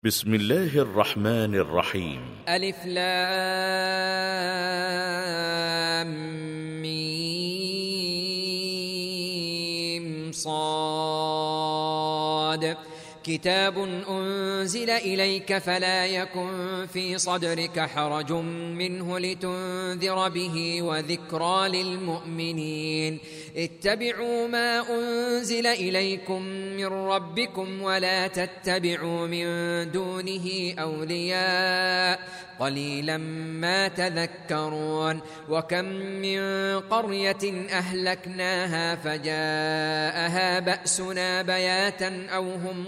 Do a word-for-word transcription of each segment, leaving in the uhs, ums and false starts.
بسم الله الرحمن الرحيم. ألف لام ميم صاد كتاب أنزل إليك فلا يكن في صدرك حرج منه لتنذر به وذكرى للمؤمنين. اتبعوا ما أنزل إليكم من ربكم ولا تتبعوا من دونه أولياء قليلا ما تذكرون. وكم من قرية أهلكناها فجاءها بأسنا بياتا أو هم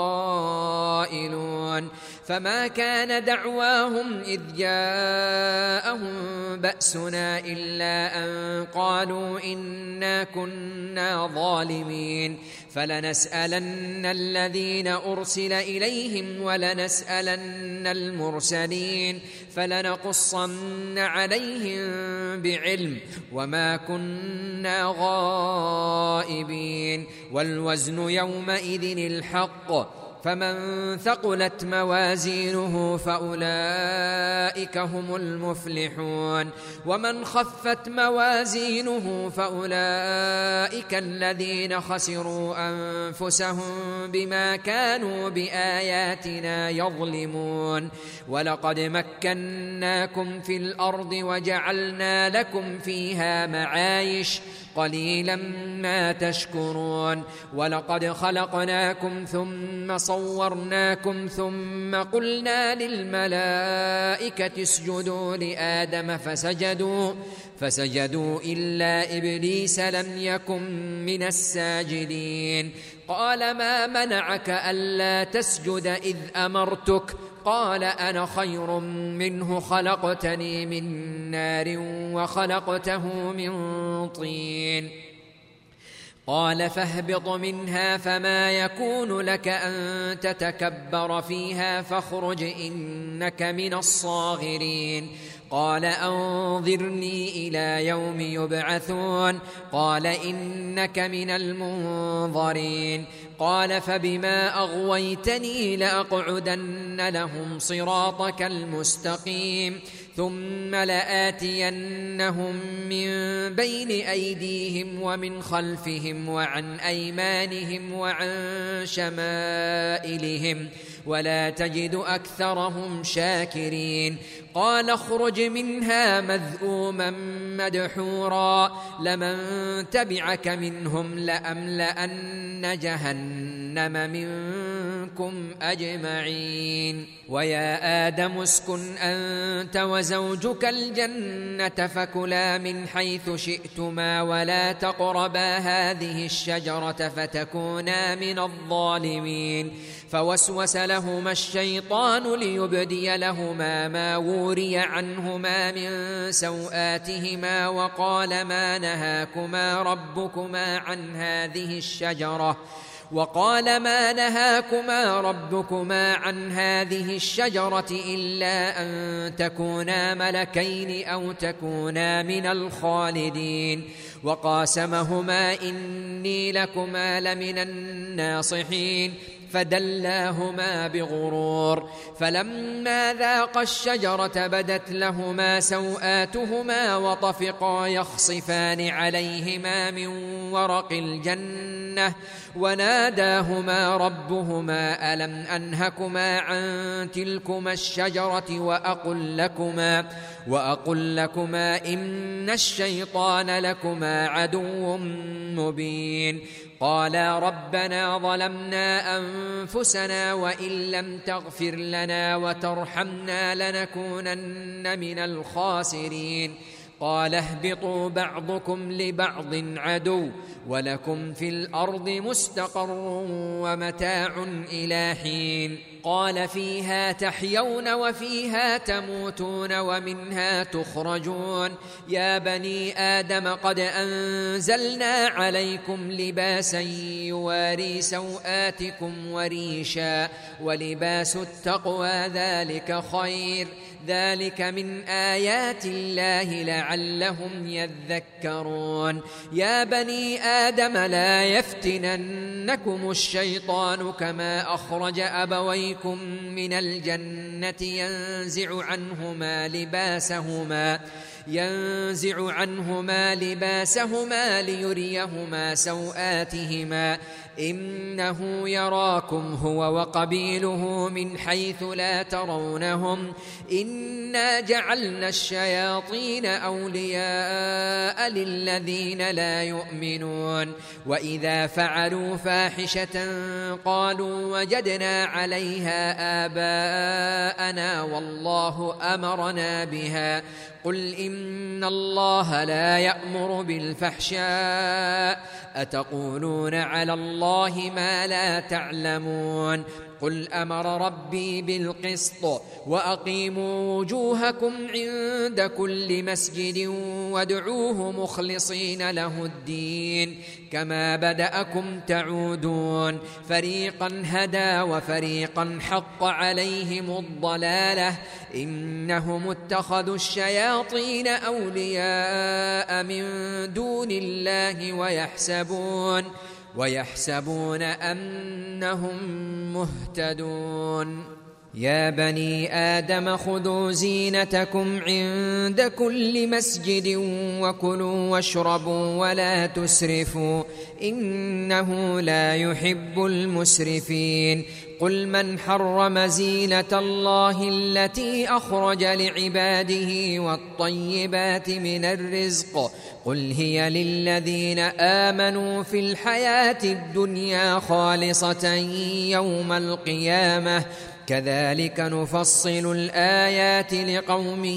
قائلون فما كان دعواهم إذ جاءهم بأسنا إلا أن قالوا إنا كنا ظالمين. فلنسألن الذين أرسل إليهم ولنسألن المرسلين فلنقصن عليهم بعلم وما كنا غائبين. والوزن يومئذ الحق فمن ثقلت موازينه فأولئك هم المفلحون ومن خفت موازينه فأولئك الذين خسروا أنفسهم بما كانوا بآياتنا يظلمون. ولقد مكناكم في الأرض وجعلنا لكم فيها معايش قليلا ما تشكرون. ولقد خلقناكم ثم صورناكم ثم قلنا للملائكة اسجدوا لآدم فسجدوا فسجدوا إلا إبليس لم يكن من الساجدين. قال ما منعك ألا تسجد إذ أمرتك؟ قال أنا خير منه خلقتني من نار وخلقته من طين. قال فاهبط منها فما يكون لك أن تتكبر فيها فاخرج إنك من الصاغرين. قال أنظرني إلى يوم يبعثون. قال إنك من المنظرين. قال فبما أغويتني لأقعدن لهم صراطك المستقيم ثم لآتينهم من بين أيديهم ومن خلفهم وعن أيمانهم وعن شمائلهم ولا تجد أكثرهم شاكرين. قال اخرج منها مذءوما مدحورا لمن تبعك منهم لأملأن جهنم منكم أجمعين. ويا آدم اسكن أنت وزوجك الجنة فكلا من حيث شئتما ولا تقربا هذه الشجرة فتكونا من الظالمين. فوسوس لهما الشيطان ليبدي لهما ما وري عنهما من سوآتهما وقال ما نهاكما ربكما عن هذه الشجرة وقال ما نهاكما ربكما عن هذه الشجرة إلا أن تكونا ملكين أو تكونا من الخالدين. وقاسمهما إني لكما لمن الناصحين فدلاهما بغرور. فلما ذاقا الشجرة بدت لهما سوآتهما وطفقا يخصفان عليهما من ورق الجنة وناداهما ربهما ألم أنهكما عن تلكما الشجرة وأقل لكما, وأقل لكما إن الشيطان لكما عدو مبين. قالا ربنا ظلمنا أنفسنا وإن لم تغفر لنا وترحمنا لنكونن من الخاسرين. قال اهبطوا بعضكم لبعض عدو ولكم في الأرض مستقر ومتاع إلى حين. قال فيها تحيون وفيها تموتون ومنها تخرجون. يا بني آدم قد أنزلنا عليكم لباسا يواري سوآتكم وريشا ولباس التقوى ذلك خير ذلك من آيات الله لعلهم يذكرون. يا بني آدم لا يفتننكم الشيطان كما أخرج أبويكم عليكم من الجنة ينزع عنهما لباسهما ينزع عنهما لباسهما ليريهما سوآتهما إنه يراكم هو وقبيله من حيث لا ترونهم إنا جعلنا الشياطين أولياء للذين لا يؤمنون وإذا فعلوا فاحشة قالوا وجدنا عليها آباءنا والله أمرنا بها قل إن الله لا يأمر بالفحشاء أتقولون على الله ما لا تعلمون قل أمر ربي بالقسط وأقيموا وجوهكم عند كل مسجد وادعوه مخلصين له الدين كما بدأكم تعودون فريقا هدى وفريقا حق عليهم الضلالة إنهم اتخذوا الشياطين أولياء من دون الله ويحسبون ويحسبون أنهم مهتدون يا بني آدم خذوا زينتكم عند كل مسجد وكلوا واشربوا ولا تسرفوا إنه لا يحب المسرفين قل من حرم زينة الله التي أخرج لعباده والطيبات من الرزق قل هي للذين آمنوا في الحياة الدنيا خالصة يوم القيامة كذلك نفصل الآيات لقوم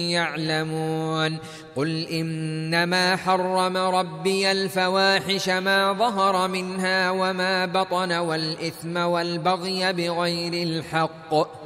يعلمون قل إنما حرم ربي الفواحش ما ظهر منها وما بطن والإثم والبغي بغير الحق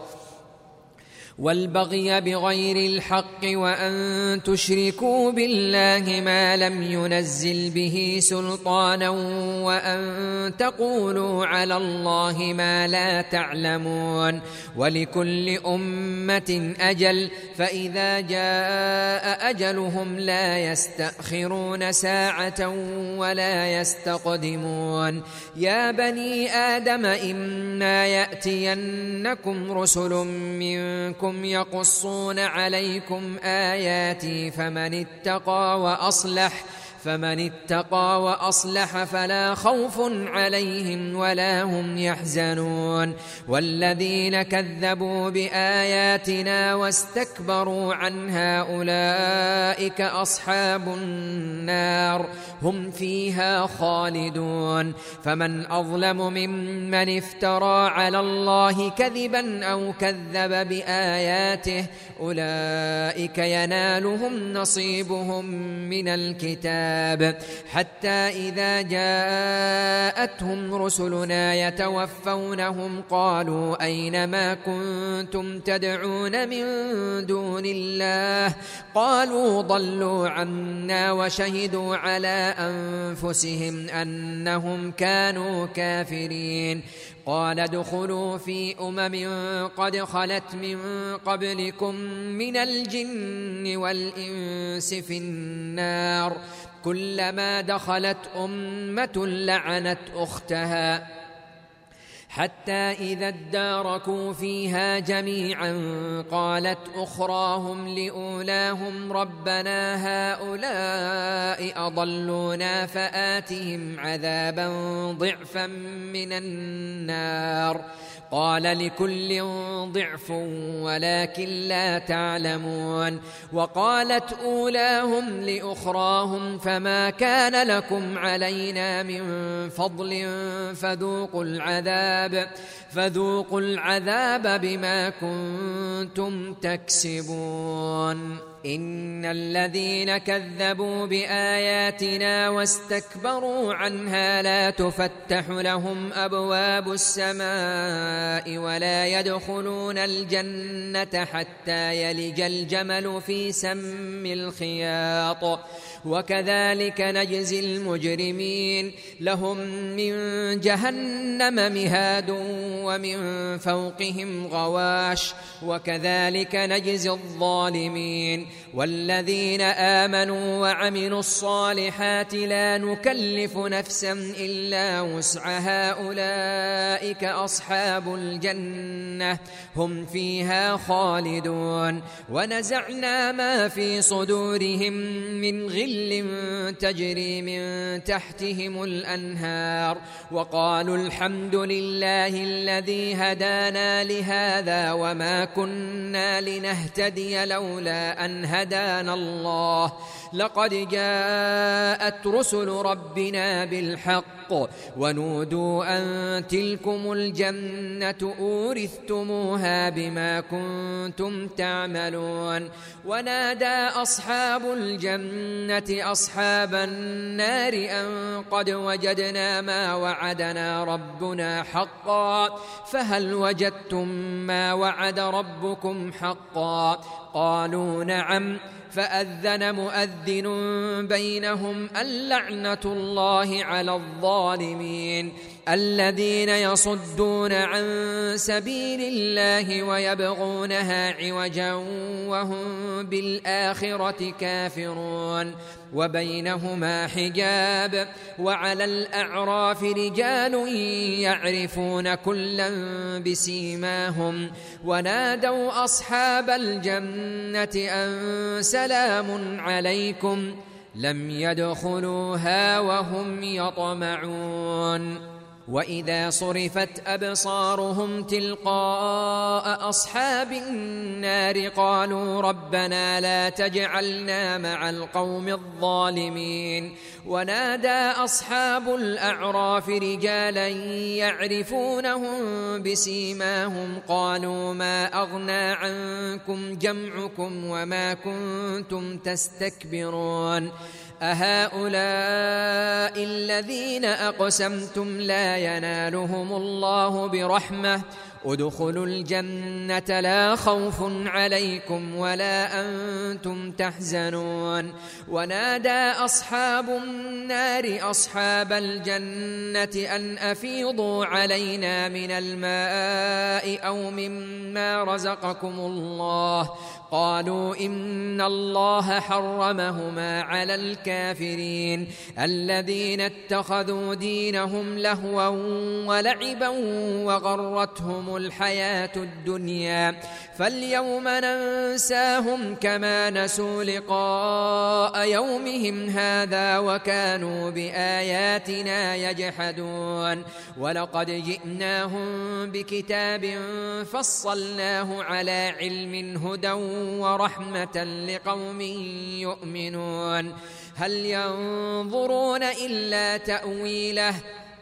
والبغي بغير الحق وأن تشركوا بالله ما لم ينزل به سلطانا وأن تقولوا على الله ما لا تعلمون ولكل أمة أجل فإذا جاء أجلهم لا يستأخرون ساعة ولا يستقدمون يا بني آدم إما يأتينكم رسل منكم يقصون عليكم آياتي فمن اتقى وأصلح فمن اتقى وأصلح فلا خوف عليهم ولا هم يحزنون والذين كذبوا بآياتنا واستكبروا عنها أولئك أصحاب النار هم فيها خالدون فمن أظلم ممن افترى على الله كذبا أو كذب بآياته أولئك ينالهم نصيبهم من الكتاب حتى إذا جاءتهم رسلنا يتوفونهم قالوا أين ما كنتم تدعون من دون الله قالوا ضلوا عنا وشهدوا على أنفسهم أنهم كانوا كافرين قال ادخلوا في أمم قد خلت من قبلكم من الجن والإنس في النار كلما دخلت أمة لعنت أختها حتى إذا اداركوا فيها جميعا قالت أخراهم لأولاهم ربنا هؤلاء أضلونا فآتهم عذابا ضعفا من النار قال لكل ضعف ولكن لا تعلمون وقالت أولاهم لأخراهم فما كان لكم علينا من فضل فذوقوا العذاب فذوقوا العذاب بما كنتم تكسبون إن الذين كذبوا بآياتنا واستكبروا عنها لا تفتح لهم أبواب السماء ولا يدخلون الجنة حتى يلج الجمل في سم الخياط وكذلك نجزي المجرمين لهم من جهنم مهاد ومن فوقهم غواش وكذلك نجزي الظالمين والذين آمنوا وعملوا الصالحات لا نكلف نفسا إلا وسعها أولئك أصحاب الجنة هم فيها خالدون ونزعنا ما في صدورهم من غل تجري من تحتهم الأنهار وقالوا الحمد لله الذي هدانا لهذا وما كنا لنهتدي لولا أن هدانا الله لقد جاءت رسل ربنا بالحق ونودوا أن تلكم الجنة أورثتموها بما كنتم تعملون ونادى أصحاب الجنة أصحاب النار أن قد وجدنا ما وعدنا ربنا حقا فهل وجدتم ما وعد ربكم حقا قالوا نعم فأذن مؤذن بينهم اللعنة الله على الظالمين الذين يصدون عن سبيل الله ويبغونها عوجا وهم بالآخرة كافرون وبينهما حجاب وعلى الأعراف رجال يعرفون كلا بسيماهم ونادوا أصحاب الجنة أن سلام عليكم لم يدخلوها وهم يطمعون وإذا صرفت أبصارهم تلقاء أصحاب النار قالوا ربنا لا تجعلنا مع القوم الظالمين ونادى أصحاب الأعراف رجالا يعرفونهم بسيماهم قالوا ما أغنى عنكم جمعكم وما كنتم تستكبرون أهؤلاء الذين أقسمتم لا ينالهم الله برحمة ادخلوا الجنة لا خوف عليكم ولا أنتم تحزنون ونادى أصحاب النار أصحاب الجنة أن أفيضوا علينا من الماء أو مما رزقكم الله قالوا إن الله حرمهما على الكافرين الذين اتخذوا دينهم لهوا ولعبا وغرتهم الحياة الدنيا فاليوم ننساهم كما نسوا لقاء يومهم هذا وكانوا بآياتنا يجحدون ولقد جئناهم بكتاب فصلناه على علم هدى ورحمة لقوم يؤمنون هل ينظرون إلا تأويله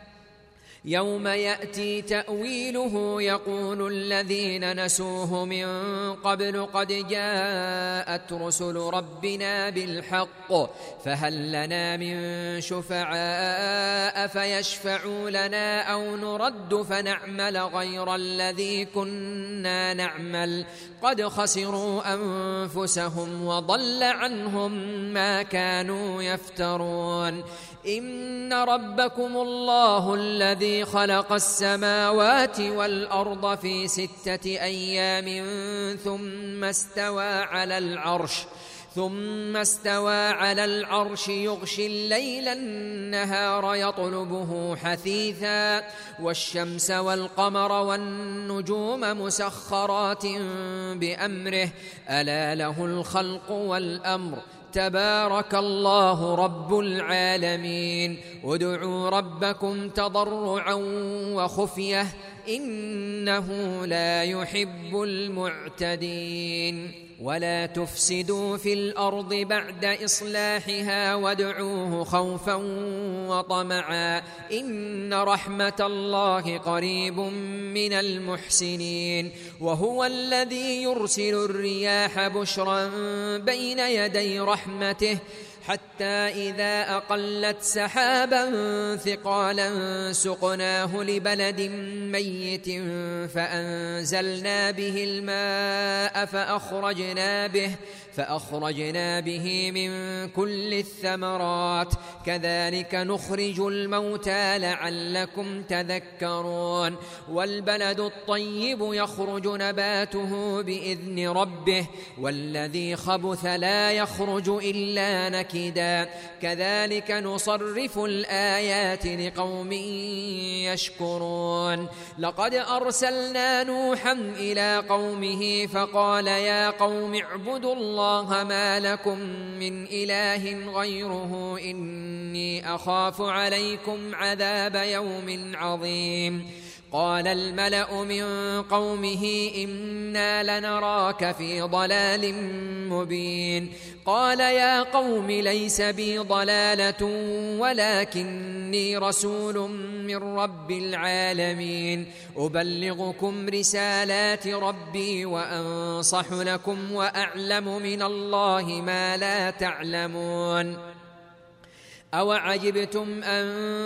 يوم يأتي تأويله يقول الذين نسوه من قبل قد جاءت رسل ربنا بالحق فهل لنا من شفعاء فيشفعوا لنا أو نرد فنعمل غير الذي كنا نعمل قد خسروا أنفسهم وضل عنهم ما كانوا يفترون إن ربكم الله الذي خلق السماوات والأرض في ستة أيام ثم استوى على العرش ثم استوى على العرش يغشي الليل النهار يطلبه حثيثا والشمس والقمر والنجوم مسخرات بأمره ألا له الخلق والأمر تبارك الله رب العالمين ادعوا ربكم تضرعا وخفية إنه لا يحب المعتدين ولا تفسدوا في الأرض بعد إصلاحها وادعوه خوفا وطمعا إن رحمة الله قريب من المحسنين وهو الذي يرسل الرياح بشرا بين يدي رحمته حتى إذا أقلت سحابا ثقالا سقناه لبلد ميت فأنزلنا به الماء فأخرجنا به فأخرجنا به من كل الثمرات كذلك نخرج الموتى لعلكم تذكرون والبلد الطيب يخرج نباته بإذن ربه والذي خبث لا يخرج إلا نكدا كذلك نصرف الآيات لقوم يشكرون لقد أرسلنا نوحا إلى قومه فقال يا قوم اعبدوا الله ما لكم من إله غيره إني أخاف عليكم عذاب يوم عظيم قال الملأ من قومه إنا لنراك في ضلال مبين قال يا قوم ليس بي ضلالة ولكني رسول من رب العالمين أبلغكم رسالات ربي وأنصح لكم وأعلم من الله ما لا تعلمون أوعجبتم أن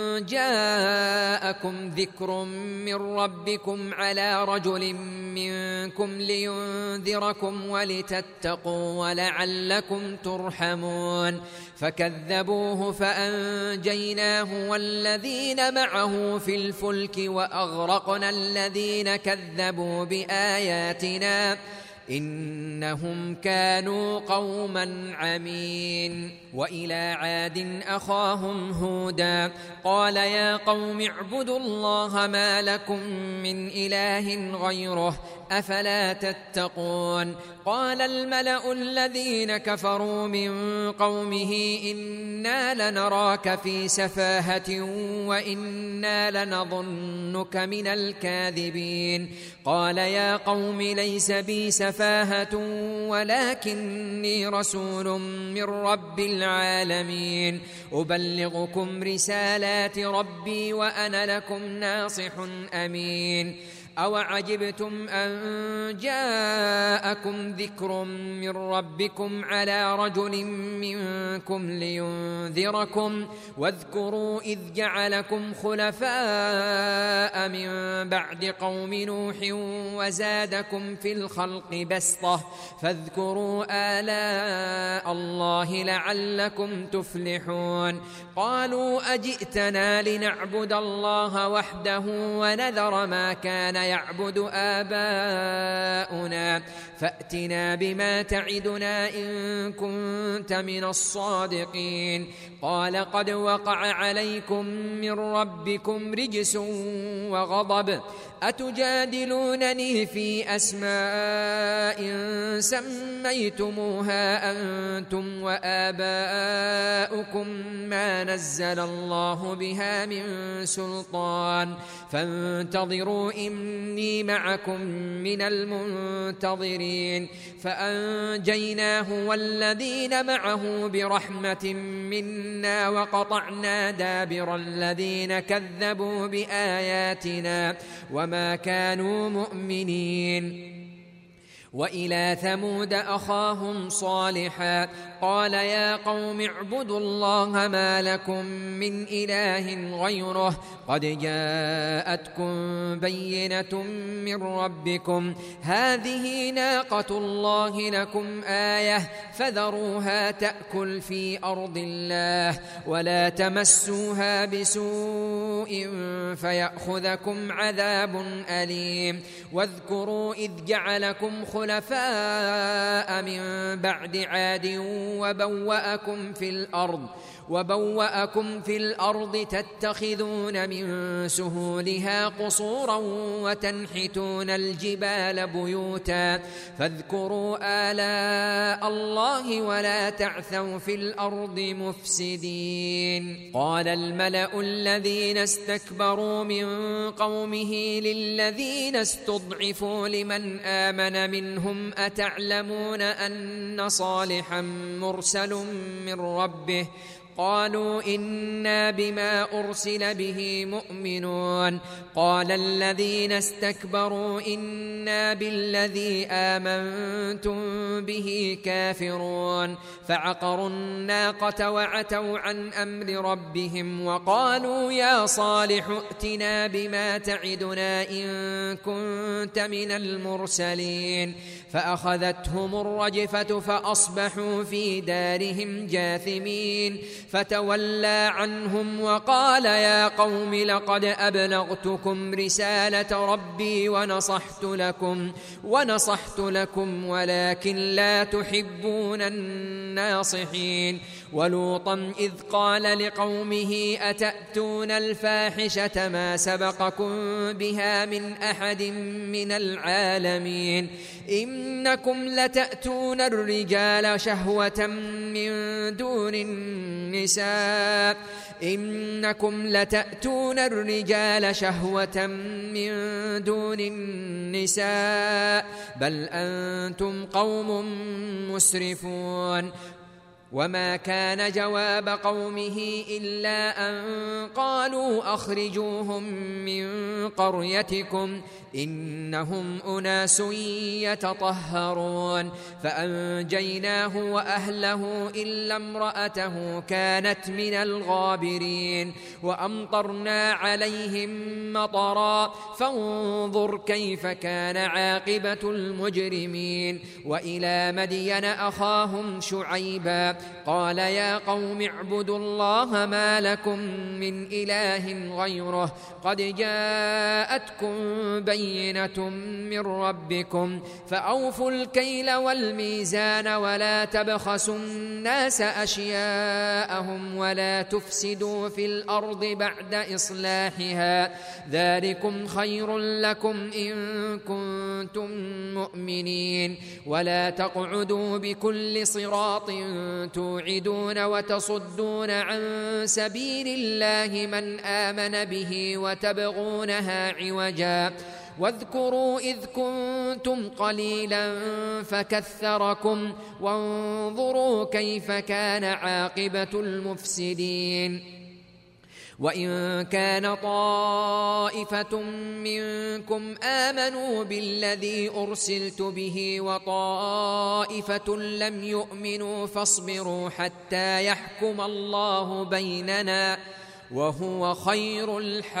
جاءكم ذكر من ربكم على رجل منكم لينذركم ولتتقوا ولعلكم ترحمون فكذبوه فأنجيناه والذين معه في الفلك وأغرقنا الذين كذبوا بآياتنا إنهم كانوا قوما عمين وإلى عاد أخاهم هودا قال يا قوم اعبدوا الله ما لكم من إله غيره أفلا تتقون قال الملأ الذين كفروا من قومه إنا لنراك في سفاهة وإنا لنظنك من الكاذبين قال يا قوم ليس بي سفاهة ولكني رسول من رب العالمين أبلغكم رسالات ربي وأنا لكم ناصح أمين أوعجبتم أن جاءكم ذكر من ربكم على رجل منكم لينذركم واذكروا إذ جعلكم خلفاء من بعد قوم نوح وزادكم في الخلق بسطة فاذكروا آلاء الله لعلكم تفلحون قالوا أجئتنا لنعبد الله وحده ونذر ما كان يعبد آباؤنا فأتنا بما تعدنا إن كنت من الصادقين قال قد وقع عليكم من ربكم رجس وغضب أتجادلونني في أسماء سميتموها أنتم وآباؤكم ما نزل الله بها من سلطان فانتظروا إني معكم من المنتظرين فأنجيناه والذين معه برحمة منا وقطعنا دابر الذين كذبوا بآياتنا وما كانوا مؤمنين وإلى ثمود أخاهم صالحا قال يا قوم اعبدوا الله ما لكم من إله غيره قد جاءتكم بينة من ربكم هذه ناقة الله لكم آية فذروها تأكل في أرض الله ولا تمسوها بسوء فيأخذكم عذاب أليم واذكروا إذ جعلكم خلفاء من بعد عاد وبوأكم في الأرض وبوأكم في الأرض تتخذون من سهولها قصورا وتنحتون الجبال بيوتا فاذكروا آلاء الله ولا تعثوا في الأرض مفسدين قال الملأ الذين استكبروا من قومه للذين استضعفوا لمن آمن منهم أتعلمون أن صالحا مرسل من ربه قالوا إنا بما أرسل به مؤمنون قال الذين استكبروا إنا بالذي آمنتم به كافرون فعقروا الناقة وعتوا عن أمر ربهم وقالوا يا صالح ائتنا بما تعدنا إن كنت من المرسلين فأخذتهم الرجفة فأصبحوا في دارهم جاثمين فتولى عنهم وقال يا قوم لقد أبلغتكم رسالة ربي ونصحت لكم ونصحت لكم ولكن لا تحبون الناصحين ولوطا إذ قال لقومه أتأتون الفاحشة ما سبقكم بها من أحد من العالمين إنكم لتأتون الرجال شهوة من دون النساء إنكم لتأتون الرجال شهوة من دون النساء بل أنتم قوم مسرفون وما كان جواب قومه إلا أن قالوا أخرجوهم من قريتكم إنهم أناس يتطهرون فأنجيناه وأهله إلا امرأته كانت من الغابرين وأمطرنا عليهم مطرا فانظر كيف كان عاقبة المجرمين وإلى مدين أخاهم شعيبا قال يا قوم اعبدوا الله ما لكم من إله غيره قد جاءتكم بينة من ربكم فأوفوا الكيل والميزان ولا تبخسوا الناس أشياءهم ولا تفسدوا في الأرض بعد إصلاحها ذلكم خير لكم إن كنتم مؤمنين ولا تقعدوا بكل صراط توعدون وتصدون عن سبيل الله من آمن به وتبغونها عوجا واذكروا إذ كنتم قليلا فكثركم وانظروا كيف كان عاقبة المفسدين وإن كان طائفة منكم آمنوا بالذي أرسلت به وطائفة لم يؤمنوا فاصبروا حتى يحكم الله بيننا وهو خير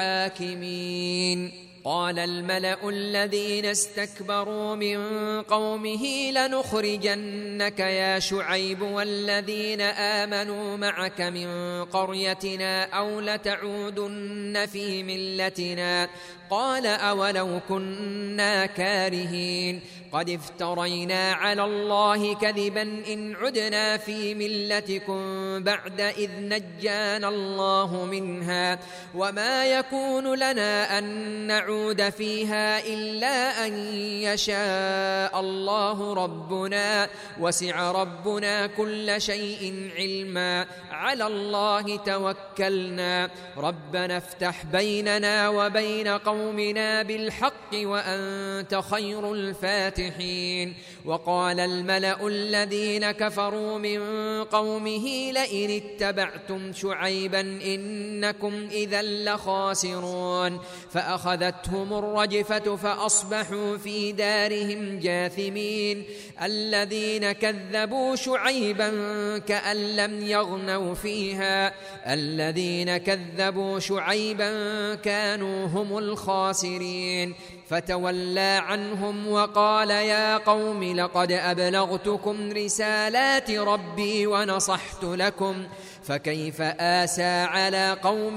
الحاكمين قال الملأ الذين استكبروا من قومه لنخرجنك يا شعيب والذين آمنوا معك من قريتنا أو لتعودن في ملتنا قال أولو كنا كارهين قد افترينا على الله كذبا إن عدنا في ملتكم بعد إذ نجانا الله منها وما يكون لنا أن نعود فيها إلا أن يشاء الله ربنا وسع ربنا كل شيء علما على الله توكلنا ربنا افتح بيننا وبين قومنا بالحق وأنت خير الفاتحين وقال الملأ الذين كفروا من قومه لئن اتبعتم شعيبا إنكم إذا لخاسرون فأخذتهم الرجفة فأصبحوا في دارهم جاثمين الذين كذبوا شعيبا كأن لم يغنوا فيها الذين كذبوا شعيبا كانوا هم الخاسرين فتولى عنهم وقال يا قوم لقد أبلغتكم رسالات ربي ونصحت لكم فكيف آسى على قوم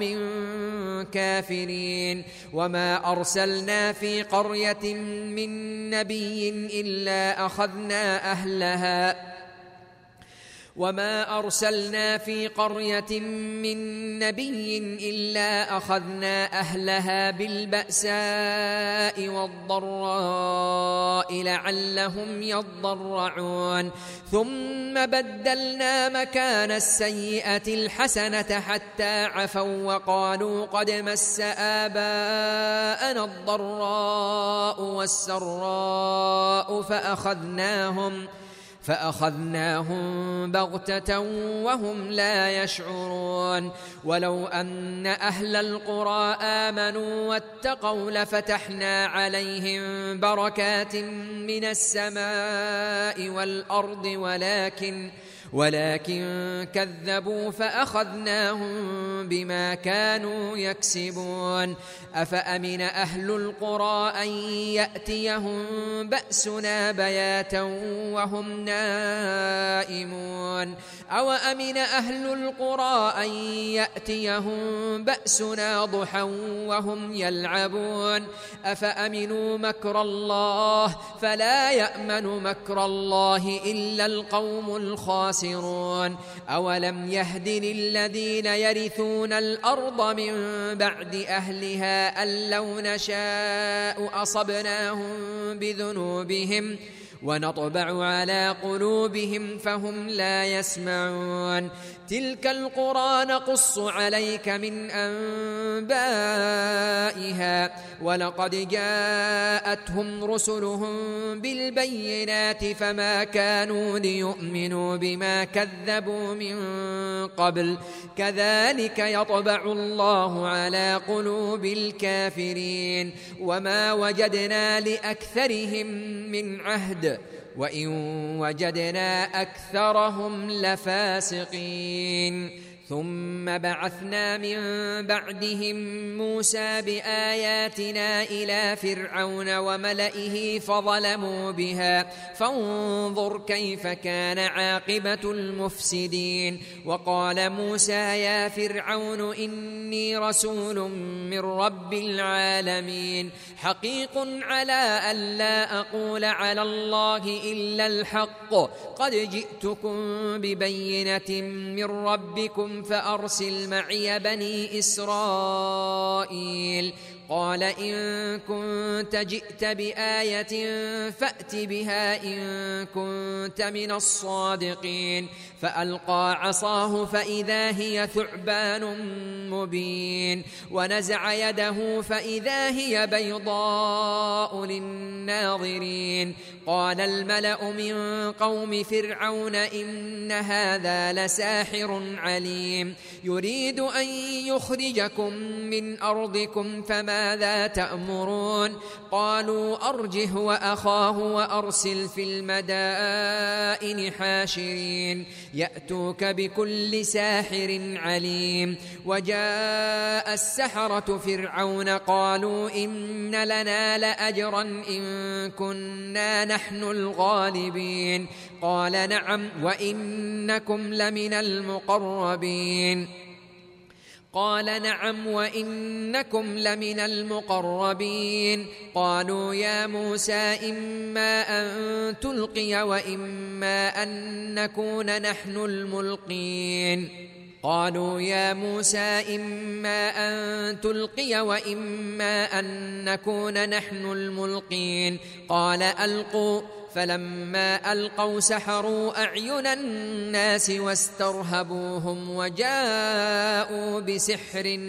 كافرين وما أرسلنا في قرية من نبي إلا أخذنا أهلها وما أرسلنا في قرية من نبي إلا أخذنا أهلها بالبأساء والضراء لعلهم يضرعون ثم بدلنا مكان السيئة الحسنة حتى عفوا وقالوا قد مس آباءنا الضراء والسراء فأخذناهم فأخذناهم بغتة وهم لا يشعرون ولو أن أهل القرى آمنوا واتقوا لفتحنا عليهم بركات من السماء والأرض ولكن ولكن كذبوا فأخذناهم بما كانوا يكسبون أفأمن أهل القرى أن يأتيهم بأسنا بياتا وهم نائمون أو أمن أهل القرى أن يأتيهم بأسنا ضحى وهم يلعبون أفأمنوا مكر الله فلا يأمن مكر الله إلا القوم الخاسرون أولم يهد للذين يرثون الأرض من بعد أهلها أن لو نشاء أصبناهم بذنوبهم ونطبع على قلوبهم فهم لا يسمعون تلك القرى نقص عليك من أنبائها ولقد جاءتهم رسلهم بالبينات فما كانوا ليؤمنوا بما كذبوا من قبل كذلك يطبع الله على قلوب الكافرين وما وجدنا لأكثرهم من عهد وإن وجدنا أكثرهم لفاسقين ثم بعثنا من بعدهم موسى بآياتنا إلى فرعون وملئه فظلموا بها فانظر كيف كان عاقبة المفسدين وقال موسى يا فرعون إني رسول من رب العالمين حقيق على أن لا أقول على الله إلا الحق قد جئتكم ببينة من ربكم فأرسل معي بني إسرائيل قال إن كنت جئت بآية فأت بها إن كنت من الصادقين فألقى عصاه فإذا هي ثعبان مبين ونزع يده فإذا هي بيضاء للناظرين قال الملأ من قوم فرعون إن هذا لساحر عليم يريد أن يخرجكم من أرضكم فماذا تأمرون قالوا أرجه وأخاه وأرسل في المدائن حاشرين يأتوك بكل ساحر عليم وجاء السحرة فرعون قالوا إن لنا لأجرا إن كنا نحن الغالبين قال نعم وإنكم لمن المقربين قال نعم وإنكم لمن المقربين قالوا يا موسى إما أن تلقي وإما أن نكون نحن الملقين قالوا يا موسى إما أن تلقي وإما أن نكون نحن الملقين قال ألقوا فلما ألقوا سحروا أعين الناس واسترهبوهم وجاءوا بسحر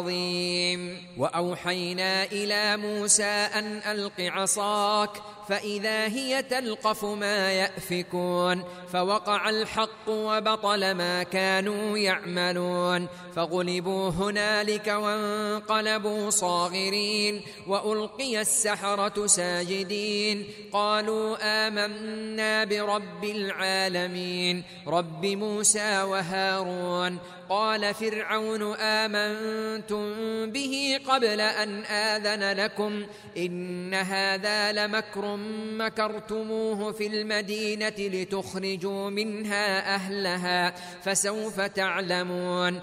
عظيم وأوحينا إلى موسى أن ألق عصاك فإذا هي تلقف ما يأفكون فوقع الحق وبطل ما كانوا يعملون فغلبوا هنالك وانقلبوا صاغرين وألقي السحرة ساجدين قالوا آمنا برب العالمين رب موسى وهارون قال فرعون آمنتم به قبل أن آذن لكم إن هذا لمكر مكرتموه في المدينة لتخرجوا منها أهلها فسوف تعلمون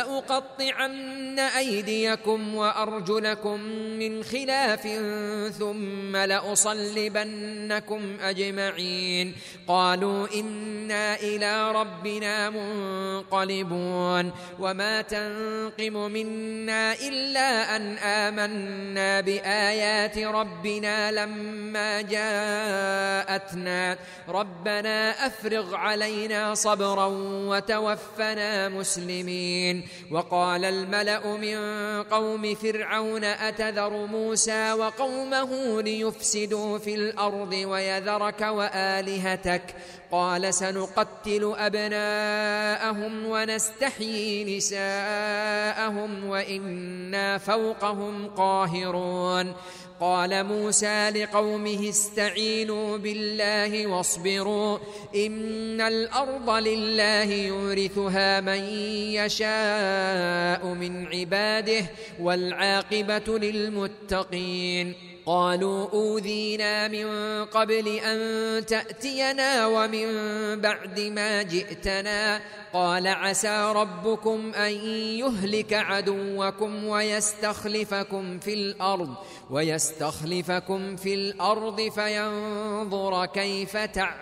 لأقطعن أيديكم وأرجلكم من خلاف ثم لأصلبنكم أجمعين قالوا إنا إلى ربنا منقلبون يعلمون وما تنقم منا إلا أن آمنا بآيات ربنا لما جاءتنا ربنا أفرغ علينا صبرا وتوفنا مسلمين. وقال الملأ من قوم فرعون أتذر موسى وقومه ليفسدوا في الأرض ويذرك وآلهتك قال سنقتل أبناءهم ونستحيي نساءهم وإنا فوقهم قاهرون. قال موسى لقومه استعينوا بالله واصبروا إن الأرض لله يورثها من يشاء من عباده والعاقبة للمتقين. قالوا أوذينا من قبل أن تأتينا ومن بعد ما جئتنا قال عسى ربكم أن يهلك عدوكم ويستخلفكم في الأرض ويستخلفكم في الأرض فينظر كيف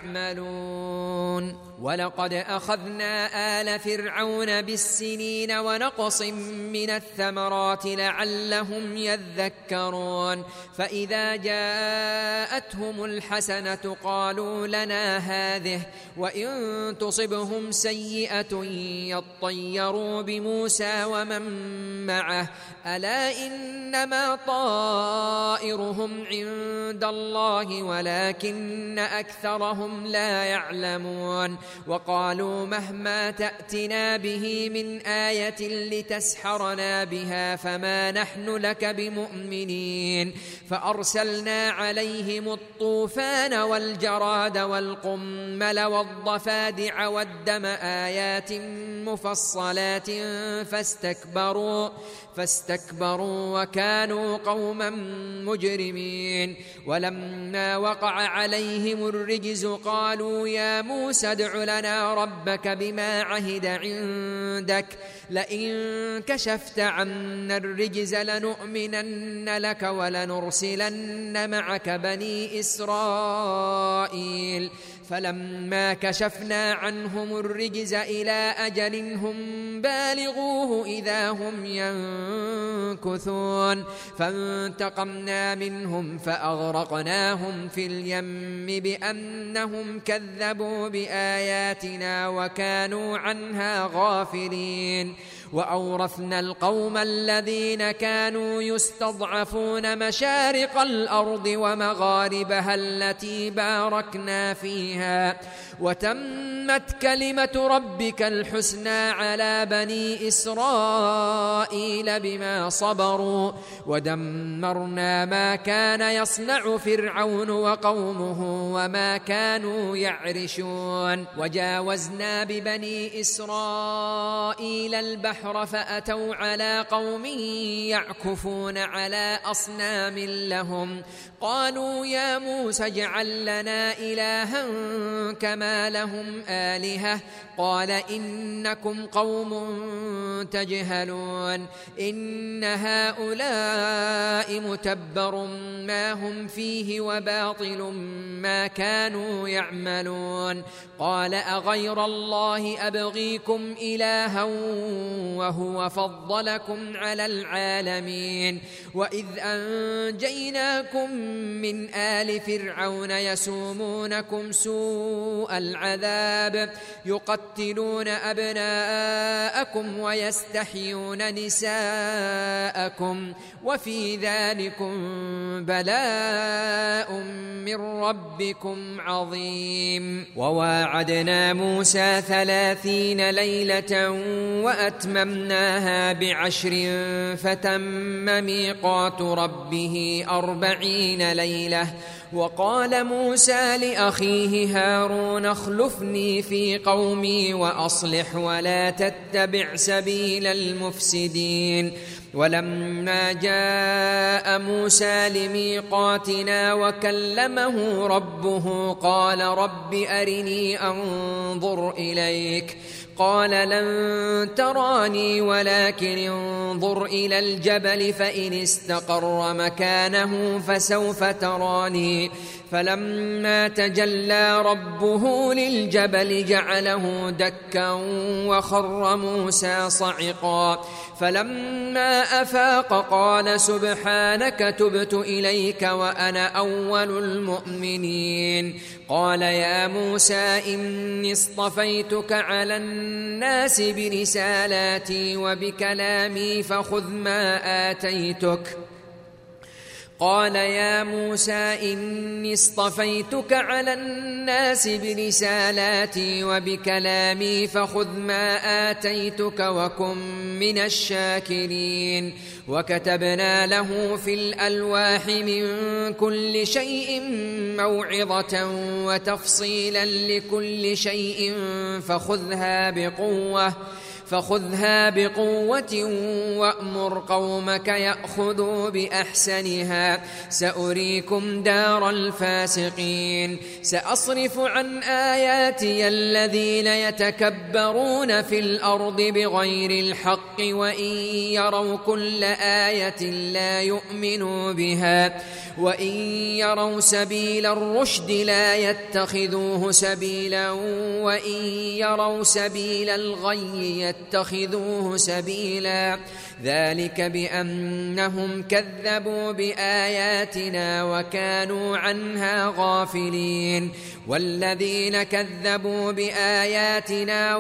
تعملون. ولقد أخذنا آل فرعون بالسنين ونقص من الثمرات لعلهم يذكرون فإذا جاءتهم الحسنة قالوا لنا هذه وإن تصبهم سيئة يطيروا بموسى ومن معه ألا إنما طائرهم عند الله ولكن أكثرهم لا يعلمون. وقالوا مهما تأتنا به من آية لتسحرنا بها فما نحن لك بمؤمنين. فأرسلنا عليهم الطوفان والجراد والقمل والضفادع والدم آيات مفصلات فاستكبروا فاستكبروا وكانوا قوما مجرمين. ولما وقع عليهم الرجز قالوا يا موسى ادع لنا ربك بما عهد عندك لئن كشفت عنا الرجز لنؤمنن لك ولنرسلن معك بني إسرائيل. فلما كشفنا عنهم الرجز إلى أجل هم بالغوه إذا هم ينكثون فانتقمنا منهم فأغرقناهم في اليم بأنهم كذبوا بآياتنا وكانوا عنها غافلين. وأورثنا القوم الذين كانوا يستضعفون مشارق الأرض ومغاربها التي باركنا فيها وتمت كلمة ربك الحسنى على بني إسرائيل بما صبروا ودمرنا ما كان يصنع فرعون وقومه وما كانوا يعرشون. وجاوزنا ببني إسرائيل البحر فأتوا على قوم يعكفون على أصنام لهم قالوا يا موسى اجعل لنا إلها كما لهم آلهة قال إنكم قوم تجهلون إن هؤلاء متبر ما هم فيه وباطل ما كانوا يعملون. قال أغير الله أبغيكم إلها وهو فضلكم على العالمين وإذ أنجيناكم من آل فرعون يسومونكم سوء العذاب يقتلون أبناءكم ويستحيون نساءكم وفي ذلكم بلاء من ربكم عظيم. وواعدنا موسى ثلاثين ليلة وأتممناها بعشر فتم ميقات ربه أربعين ليلة. وقال موسى لأخيه هارون اخلفني في قومي وأصلح ولا تتبع سبيل المفسدين. ولما جاء موسى لميقاتنا وكلمه ربه قال رب أرني أنظر إليك قال لن تراني ولكن انظر إلى الجبل فإن استقر مكانه فسوف تراني فلما تجلى ربه للجبل جعله دكا وخر موسى صعقا فلما أفاق قال سبحانك تبت إليك وأنا أول المؤمنين قال يا موسى إني اصطفيتك على الناس برسالاتي وبكلامي فخذ ما آتيتك قال يا موسى إني اصطفيتك على الناس برسالاتي وبكلامي فخذ ما آتيتك وكن من الشاكرين وكتبنا له في الألواح من كل شيء موعظة وتفصيلا لكل شيء فخذها بقوة فخذها بقوة وأمر قومك يأخذوا بأحسنها سأريكم دار الفاسقين سأصرف عن آياتي الذين يتكبرون في الأرض بغير الحق وإن يروا كل آية لا يؤمنوا بها وإن يروا سبيل الرشد لا يتخذوه سبيلا وإن يروا سبيل الغي يتخذوه سبيلا ذلك بأنهم كذبوا بآياتنا وكانوا عنها غافلين والذين كذبوا بآياتنا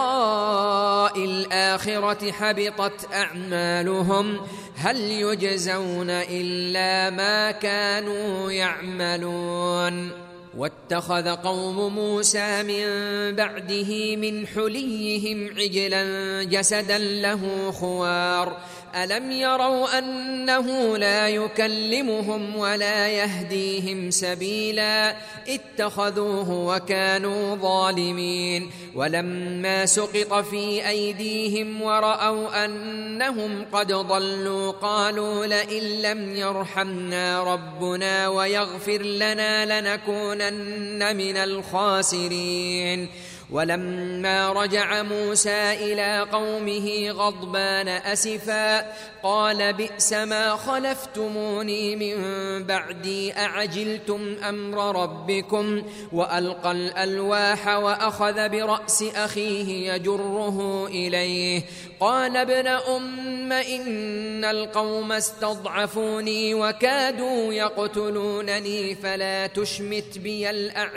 ولقاء الآخرة حبطت أعمالهم هل يجزون إلا ما كانوا يعملون واتخذ قوم موسى من بعده من حليهم عجلا جسدا له خوار ألم يروا أنه لا يكلمهم ولا يهديهم سبيلا اتخذوه وكانوا ظالمين ولما سقط في أيديهم ورأوا أنهم قد ضلوا قالوا لئن لم يرحمنا ربنا ويغفر لنا لنكونن من الخاسرين ولما رجع موسى إلى قومه غضبان أسفا قال بئس ما خلفتموني من بعدي أعجلتم أمر ربكم وألقى الألواح وأخذ برأس أخيه يجره إليه قال ابن أم إن القوم استضعفوني وكادوا يقتلونني فلا تشمت بي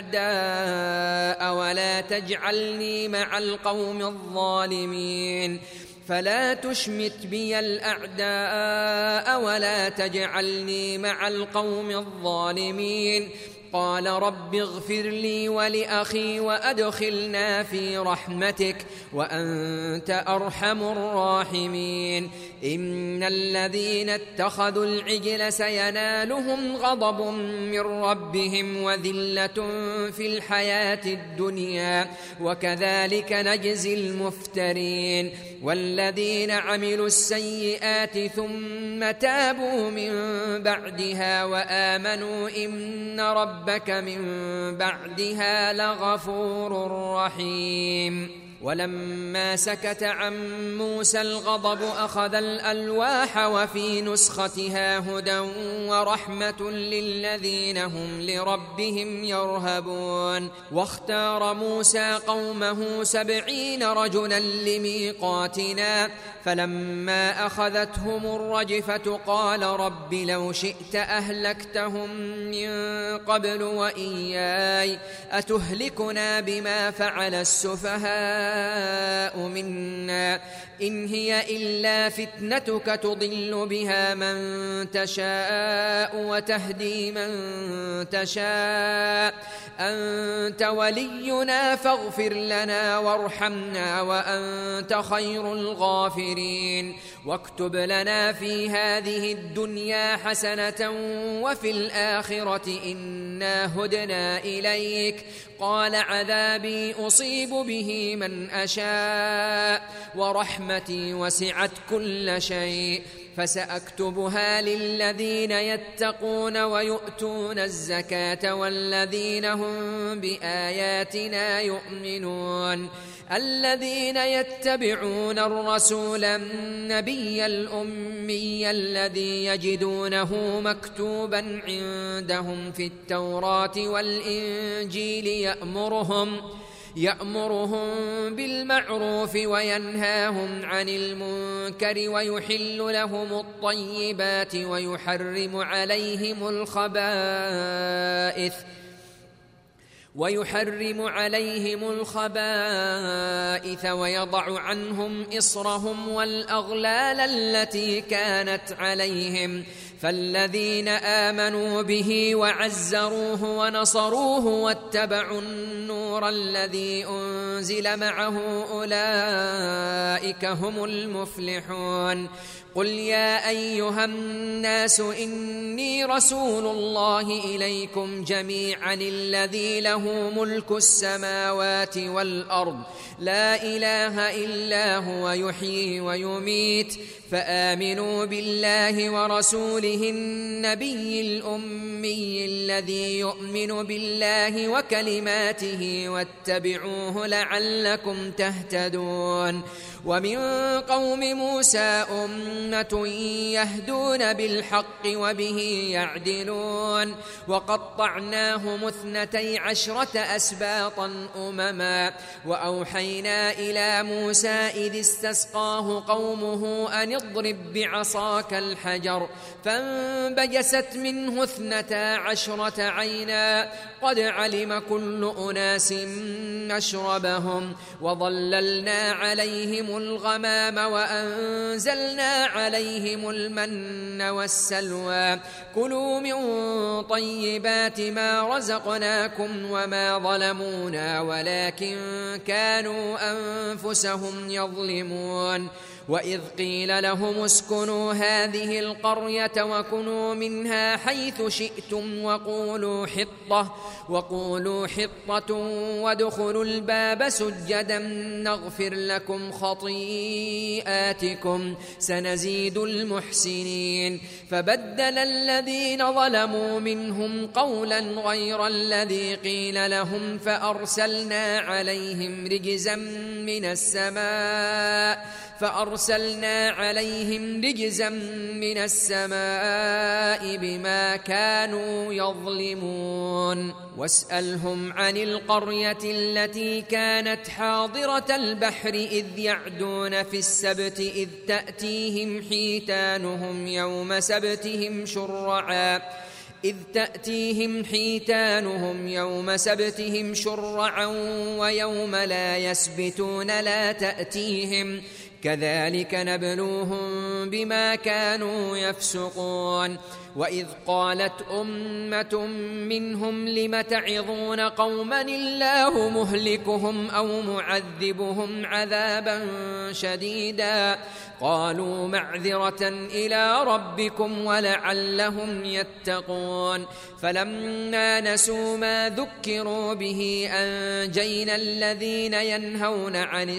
الأعداء ولا تجعلني مع القوم الظالمين فلا تشمت بي الأعداء ولا تجعلني مع القوم الظالمين قال رب اغفر لي ولأخي وأدخلنا في رحمتك وأنت أرحم الراحمين إن الذين اتخذوا العجل سينالهم غضب من ربهم وذلة في الحياة الدنيا وكذلك نجزي المفترين والذين عملوا السيئات ثم تابوا من بعدها وآمنوا إن ربك من بعدها لغفور رحيم ولما سكت عن موسى الغضب أخذ الألواح وفي نسختها هدى ورحمة للذين هم لربهم يرهبون واختار موسى قومه سبعين رجلا لميقاتنا فلما أخذتهم الرجفة قال رب لو شئت أهلكتهم من قبل وإياي أتهلكنا بما فعل السفهاء منا إن هي إلا فتنتك تضل بها من تشاء وتهدي من تشاء أنت ولينا فاغفر لنا وارحمنا وأنت خير الغافرين واكتب لنا في هذه الدنيا حسنة وفي الآخرة إنا هدنا إليك قال عذابي أصيب به من أشاء ورحمتي وسعت كل شيء فسأكتبها للذين يتقون ويؤتون الزكاة والذين هم بآياتنا يؤمنون الذين يتبعون الرسول النبي الأمي الذي يجدونه مكتوبا عندهم في التوراة والإنجيل يأمرهم يأمرهم بالمعروف وينهاهم عن المنكر ويحل لهم الطيبات ويحرم عليهم الخبائث ويحرم عليهم الخبائث ويضع عنهم إصرهم والأغلال التي كانت عليهم فالذين آمنوا به وعزروه ونصروه واتبعوا النور الذي أنزل معه أولئك هم المفلحون قل يا أيها الناس إني رسول الله إليكم جميعا الذي له ملك السماوات والأرض لا إله إلا هو يحيي ويميت فآمنوا بالله ورسوله النبي الأمي الذي يؤمن بالله وكلماته واتبعوه لعلكم تهتدون ومن قوم موسى أمة يهدون بالحق وبه يعدلون وقطعناهم اثنتي عشرة أسباطا أمما وأوحينا إلى موسى إذ استسقاه قومه أن اضرب بعصاك الحجر فانبجست منه اثنتا عشرة عينا قد علم كل أناس مشربهم وظللنا عليهم الغمام وأنزلنا عليهم المن والسلوى كلوا من طيبات ما رزقناكم وما ظلمونا ولكن كانوا أنفسهم يظلمون وإذ قيل لهم اسكنوا هذه القرية وكلوا منها حيث شئتم وقولوا حطة وقولوا حطة وادخلوا الباب سجدا نغفر لكم خطيئاتكم سنزيد المحسنين فبدل الذين ظلموا منهم قولا غير الذي قيل لهم فأرسلنا عليهم رجزا من السماء فأرسلنا عليهم رجزا من السماء بما كانوا يظلمون واسألهم عن القرية التي كانت حاضرة البحر إذ يعدون في السبت إذ تأتيهم حيتانهم يوم سبتهم شرعا إذ تأتيهم حيتانهم يوم سبتهم شرعا ويوم لا يسبتون لا تأتيهم كذلك نبلوهم بما كانوا يفسقون وإذ قالت أمة منهم لم تعظون قوما الله مهلكهم أو معذبهم عذابا شديدا قالوا معذرة إلى ربكم ولعلهم يتقون فلما نسوا ما ذكروا به أنجينا الذين ينهون عن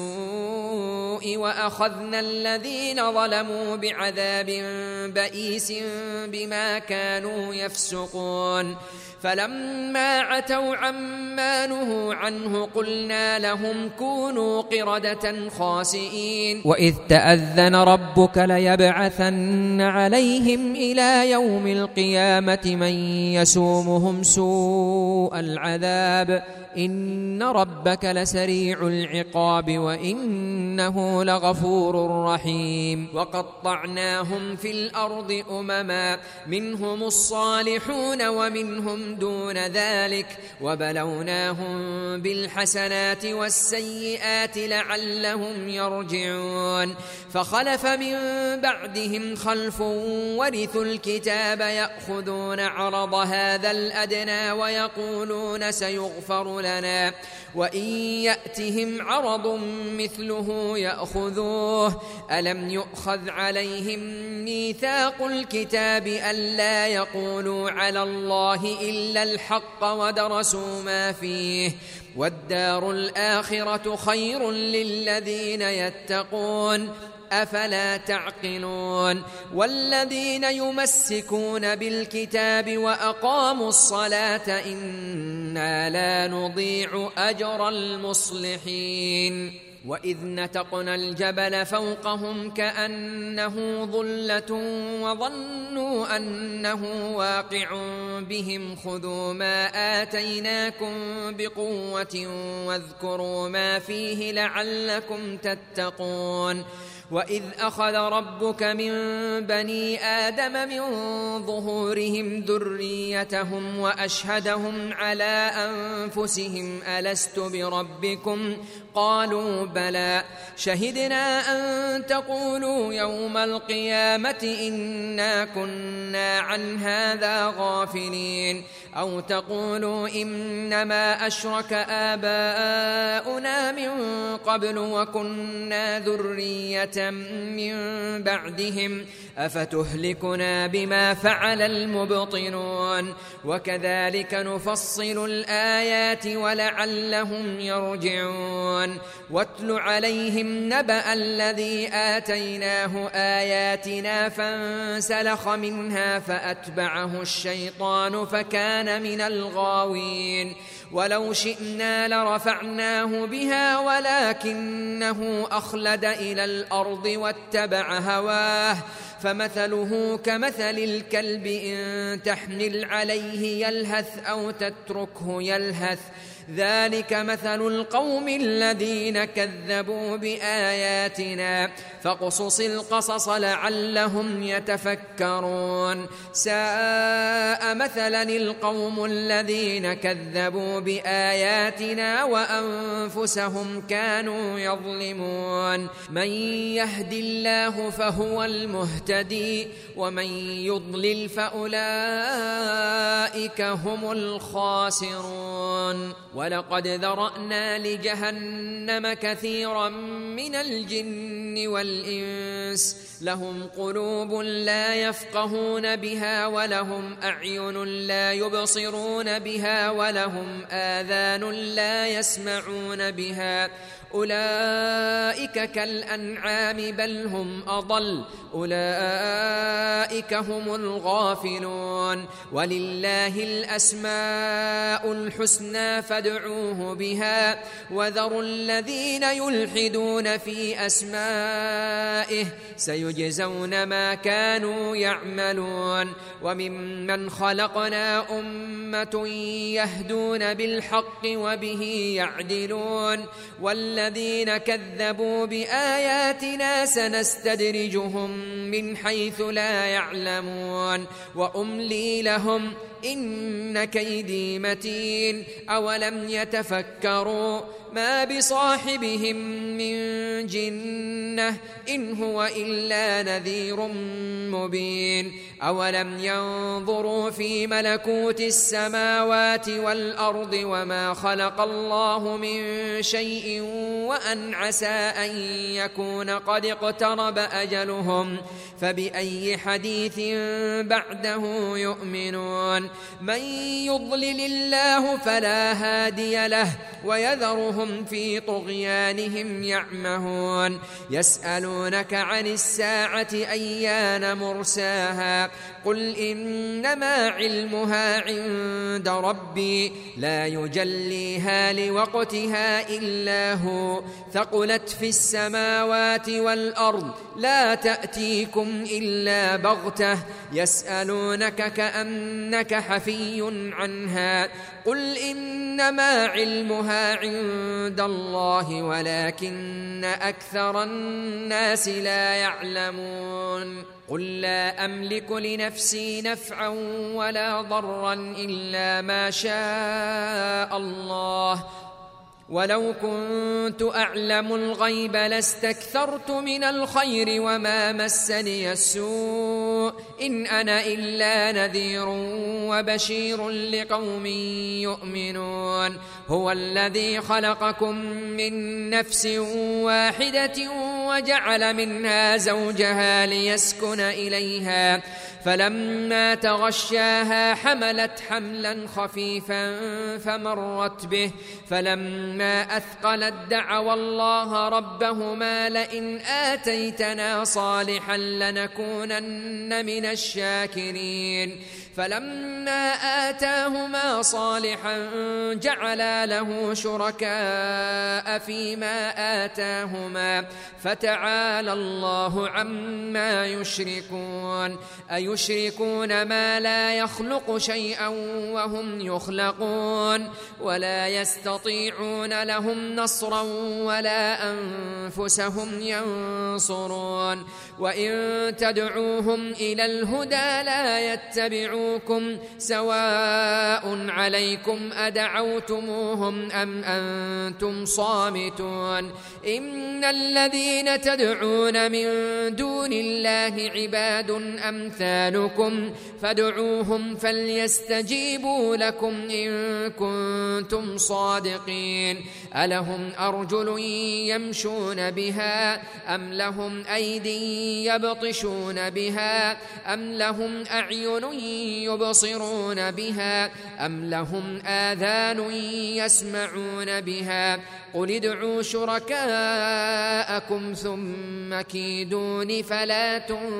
السوء وأخذنا الذين ظلموا بعذاب بئيس بما كانوا يفسقون فلما عتوا عما نهوا عنه قلنا لهم كونوا قردة خاسئين وإذ تأذن ربك ليبعثن عليهم إلى يوم القيامة من يسومهم سوء العذاب إن ربك لسريع العقاب وإنه لغفور رحيم وقطعناهم في الأرض أمما منهم الصالحون ومنهم دون ذلك وبلوناهم بالحسنات والسيئات لعلهم يرجعون فخلف من بعدهم خلف ورثوا الكتاب يأخذون عرض هذا الأدنى ويقولون سيغفر لنا وإن يأتهم عرض مثله يأخذوه ألم يؤخذ عليهم ميثاق الكتاب ألا يقولوا على الله إلا إلا الحق ودرسوا ما فيه والدار الآخرة خير للذين يتقون أفلا تعقلون والذين يمسكون بالكتاب وأقاموا الصلاة إنا لا نضيع أجر المصلحين وإذ نتقنا الجبل فوقهم كأنه ظلة وظنوا أنه واقع بهم خذوا ما آتيناكم بقوة واذكروا ما فيه لعلكم تتقون وإذ أخذ ربك من بني آدم من ظهورهم ذريتهم وأشهدهم على أنفسهم ألست بربكم قالوا بلى شهدنا أن تقولوا يوم القيامة إنا كنا عن هذا غافلين أو تقولوا إنما أشرك آباؤنا من قبل وكنا ذرية من بعدهم أفتهلكنا بما فعل المبطلون وكذلك نفصل الآيات ولعلهم يرجعون واتل عليهم نبأ الذي آتيناه آياتنا فانسلخ منها فأتبعه الشيطان فكان من الغاوين ولو شئنا لرفعناه بها ولكنه أخلد إلى الأرض واتبع هواه فمثله كمثل الكلب إن تحمل عليه يلهث أو تتركه يلهث ذلك مثل القوم الذين كذبوا بآياتنا فاقصص القصص لعلهم يتفكرون ساء مثلا القوم الذين كذبوا بآياتنا وأنفسهم كانوا يظلمون من يهد الله فهو المهتدي ومن يضلل فأولئك هم الخاسرون ولقد ذرأنا لجهنم كثيرا من الجن والإنس لهم قلوب لا يفقهون بها ولهم أعين لا يبصرون بها ولهم آذان لا يسمعون بها أولئك كالأنعام بل هم أضل أولئك هم الغافلون ولله الأسماء الحسنى فادعوه بها وذروا الذين يلحدون في أسمائه سيجزون ما كانوا يعملون وممن خلقنا أمة يهدون بالحق وبه يعدلون والذين كذبوا بآياتنا سنستدرجهم من حيث لا يعلمون وأملي لهم إن كيدي متين أولم يتفكروا ما بصاحبهم من جنة إن هو إلا نذير مبين أولم ينظروا في ملكوت السماوات والأرض وما خلق الله من شيء وأن عسى أن يكون قد اقترب أجلهم فبأي حديث بعده يؤمنون من يضلل الله فلا هادي له ويذرهم في طغيانهم يعمهون يسألونك عن الساعة أيان مرساها قل إنما علمها عند ربي لا يجليها لوقتها إلا هو ثقلت في السماوات والأرض لا تأتيكم إلا بغتة يسألونك كأنك حفي عنها قل إنما علمها عند الله ولكن أكثر الناس لا يعلمون قل لا أملك لنفسي نفعا ولا ضرا إلا ما شاء الله ولو كنت أعلم الغيب لاستكثرت من الخير وما مسني السوء إن أنا إلا نذير وبشير لقوم يؤمنون هو الذي خلقكم من نفس واحدة وجعل منها زوجها ليسكن إليها فلما تغشاها حملت حملا خفيفا فمرت به فلما أثقلت دعوا الله ربهما لئن آتيتنا صالحا لنكونن من الشاكرين فلما آتاهما صالحا جعلا له شركاء فيما آتاهما فتعالى الله عما يشركون أيشركون ما لا يخلق شيئا وهم يخلقون ولا يستطيعون لهم نصرا ولا أنفسهم ينصرون وإن تدعوهم إلى الهدى لا يتبعوكم سواء عليكم أدعوتموهم أم أنتم صامتون إن الذين تدعون من دون الله عباد أمثالكم فادعوهم فليستجيبوا لكم إن كنتم صادقين ألهم أرجل يمشون بها أم لهم أيدي يبطشون بها أم لهم أعين يبصرون بها أم لهم آذان يسمعون بها قل ادعوا شركاءكم ثم كيدون فلا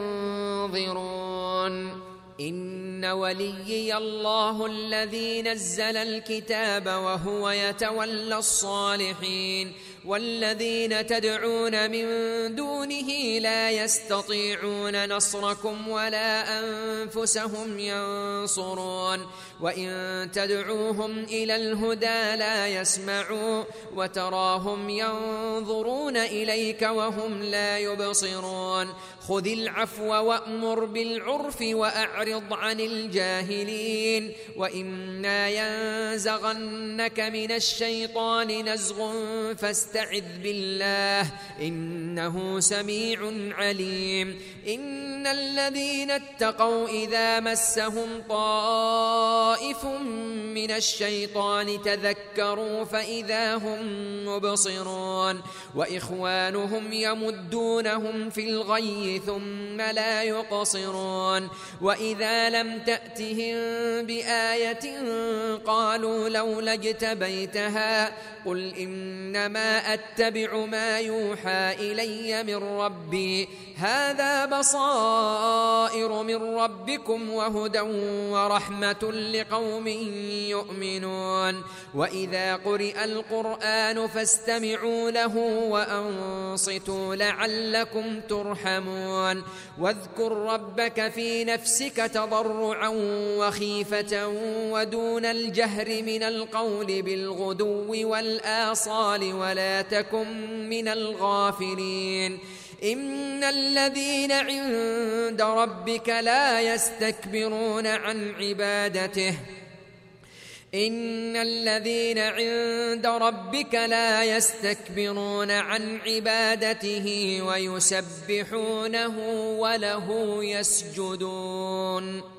تنظرون إن وليي الله الذي نزل الكتاب وهو يتولى الصالحين والذين تدعون من دونه لا يستطيعون نصركم ولا أنفسهم ينصرون وإن تدعوهم إلى الهدى لا يسمعوا وتراهم ينظرون إليك وهم لا يبصرون خذ العفو وأمر بالعرف وأعرض عن الجاهلين وإما ينزغنك من الشيطان نزغ فاستعذ بالله إنه سميع عليم إن الذين اتقوا إذا مسهم طائف من الشيطان تذكروا فإذا هم مبصرون وإخوانهم يمدونهم في الغي ثم لا يقصرون وإذا لم تأتهم بآية قالوا لولا اجتبيتها قل إنما أتبع ما يوحى إلي من ربي هذا بصائر من ربكم وهدى ورحمة لقوم يؤمنون وإذا قرئ القرآن فاستمعوا له وأنصتوا لعلكم ترحمون واذكر ربك في نفسك تضرعا وخيفة ودون الجهر من القول بالغدو والآصال ولا تكن من الغافلين إن الذين عند ربك لا يستكبرون عن عبادته إن الذين عند ربك لا يستكبرون عن عبادته ويسبحونه وله يسجدون